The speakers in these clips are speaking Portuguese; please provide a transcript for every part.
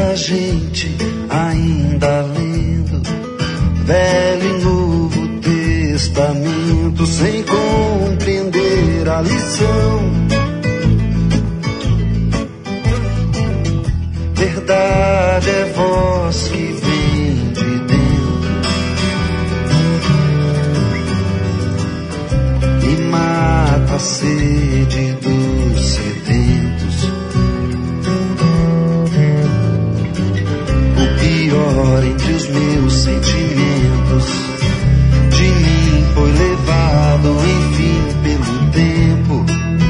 a gente ainda lendo Velho e Novo Testamento sem compreender a lição. Verdade é voz que vem de dentro e mata a sede dos sedentos. O pior entre os meus sentimentos de mim foi levado, enfim, pelo tempo.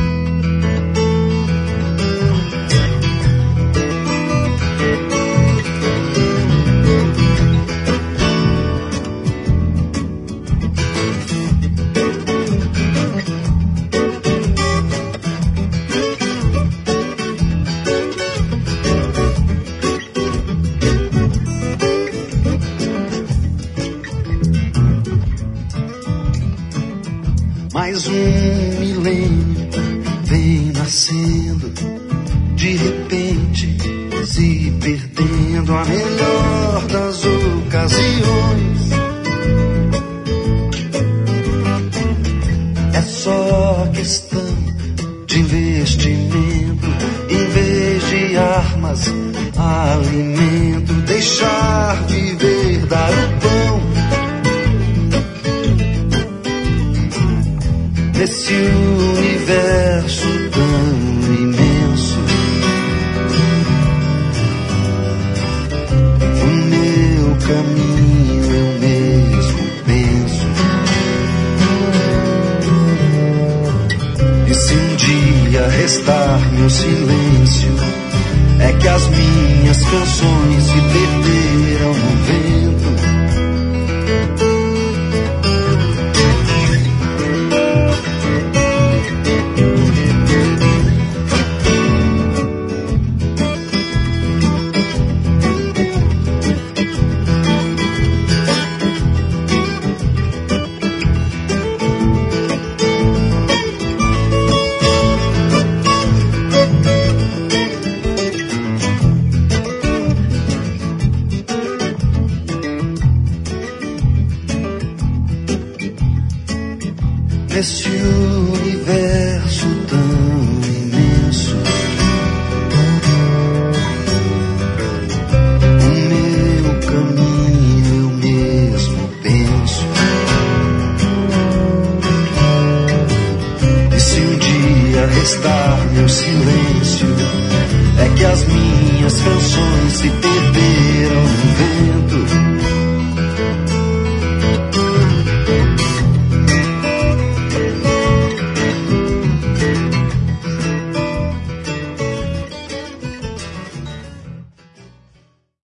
Mais um milênio vem nascendo, de repente se perdendo a melhor das ocasiões. É só questão de investimento, em vez de armas, alimento, deixar viver, dar o pão. Nesse universo tão imenso, o meu caminho eu mesmo penso. E se um dia restar meu silêncio, é que as minhas canções se perderam no vento. Nesse universo tão imenso, o meu caminho eu mesmo penso. E se um dia restar meu silêncio, é que as minhas canções se perderam no vento.